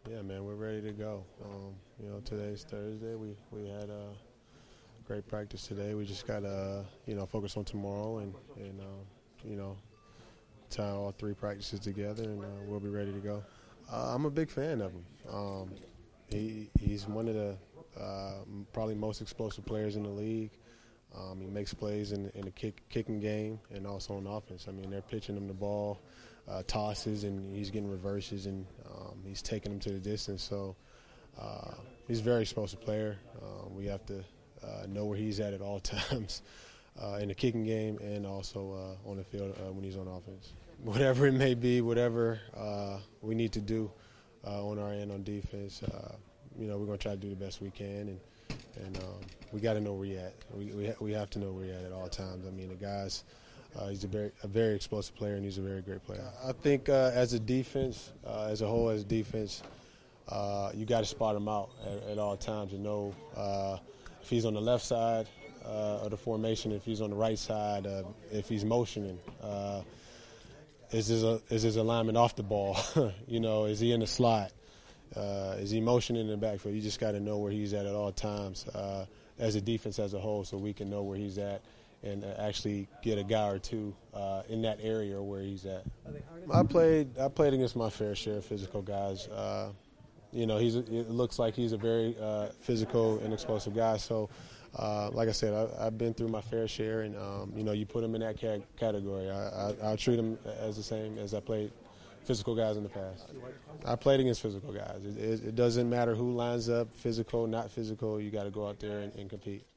Yeah, man, we're ready to go. Today's Thursday. We had a great practice today. We just got to focus on tomorrow and you know tie all three practices together, and we'll be ready to go. I'm a big fan of him. He's one of the probably most explosive players in the league. He makes plays in the kicking game and also on offense. I mean, they're pitching him the ball, tosses, and he's getting reverses, and he's taking them to the distance. So he's a very explosive player. We have to know where he's at all times in the kicking game and also on the field when he's on offense. Whatever it may be, whatever we need to do on our end on defense, we're going to try to do the best we can, and we got to know where we're at. We have to know where we're at all times. I mean, the guy's he's a very explosive player, and he's a very great player. I think as a defense, as a whole, as a defense, you got to spot him out at all times and know if he's on the left side of the formation, if he's on the right side, if he's motioning. Is his alignment off the ball? Is he in the slot? Is he motioning in the backfield? You just got to know where he's at all times as a defense as a whole, so we can know where he's at and actually get a guy or two in that area where he's at. I played against my fair share of physical guys. It looks like he's a very physical and explosive guy. So, like I said, I've been through my fair share, and you put him in that category. I'll treat him as the same as I played physical guys in the past. I played against physical guys. It doesn't matter who lines up, physical, not physical. You got to go out there and compete.